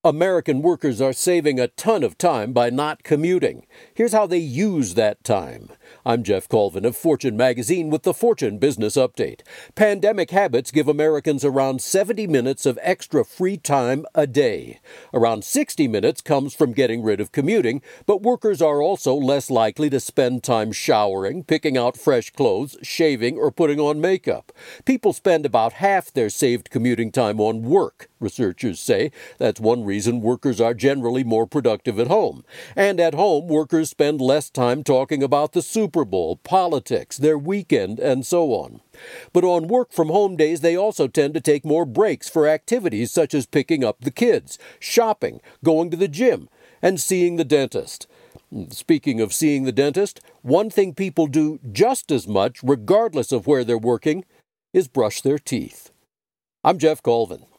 American workers are saving a ton of time by not commuting. Here's how they use that time. I'm Jeff Colvin of Fortune Magazine with the Fortune Business Update. Pandemic habits give Americans around 70 minutes of extra free time a day. Around 60 minutes comes from getting rid of commuting, but workers are also less likely to spend time showering, picking out fresh clothes, shaving, or putting on makeup. People spend about half their saved commuting time on work, researchers say. That's one reason workers are generally more productive at home. And at home, workers spend less time talking about the Super Bowl, politics, their weekend, and so on. But on work-from-home days, they also tend to take more breaks for activities such as picking up the kids, shopping, going to the gym, and seeing the dentist. Speaking of seeing the dentist, one thing people do just as much, regardless of where they're working, is brush their teeth. I'm Jeff Colvin.